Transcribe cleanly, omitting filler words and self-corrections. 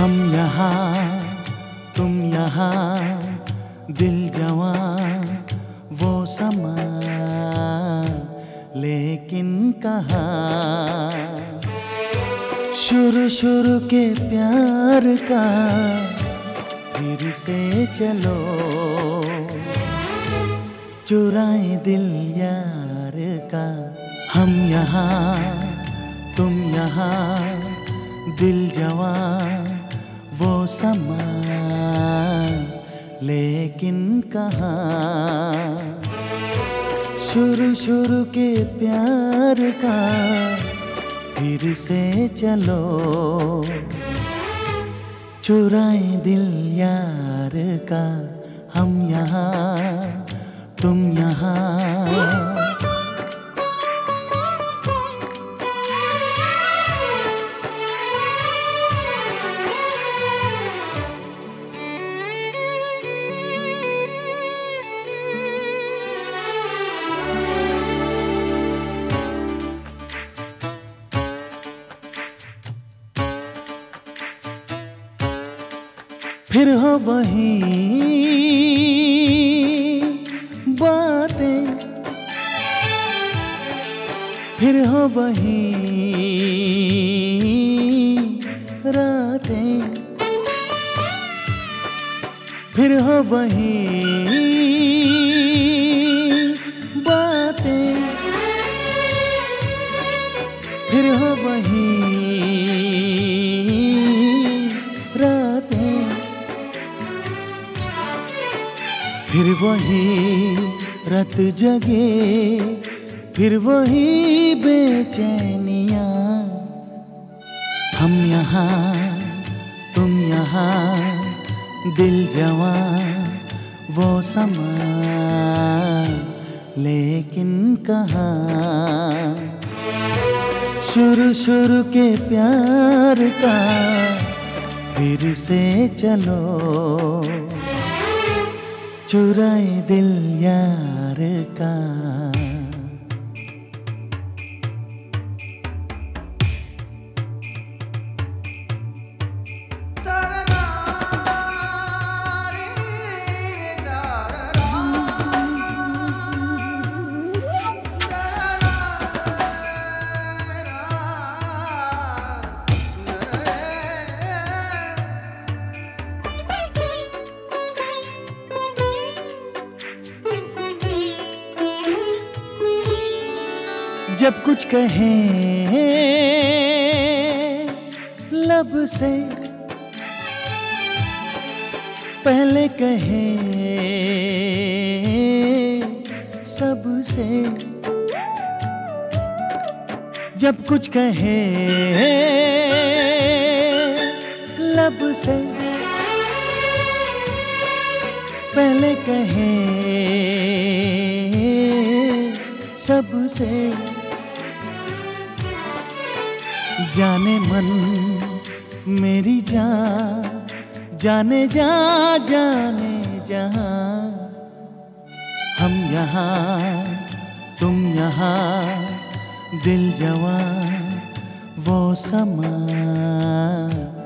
हम यहाँ तुम यहाँ, दिल जवां वो समा, लेकिन कहाँ शुरू शुरू के प्यार का फिर से चलो, चुराए दिल यार का। हम यहाँ तुम यहाँ, दिल जवां वो समा, लेकिन कहाँ शुरू शुरू के प्यार का फिर से चलो, चुराए दिल यार का। हम यहाँ तुम यहाँ। फिर हो वही बातें, फिर हो वही रातें, फिर हो वही बातें, फिर हो वही रातें, फिर वही रात जगे, फिर वही बेचैनियाँ। हम यहाँ तुम यहाँ, दिल जवां वो समा, लेकिन कहाँ शुरू शुरू के प्यार का फिर से चलो, चुराए दिल यार का। जब कुछ कहें लब से, पहले कहें सबसे। जब कुछ कहें लब से, पहले कहें सबसे। जाने मन मेरी जान, जाने जा जाने जहां। हम यहाँ तुम यहाँ, दिल जवां वो समा,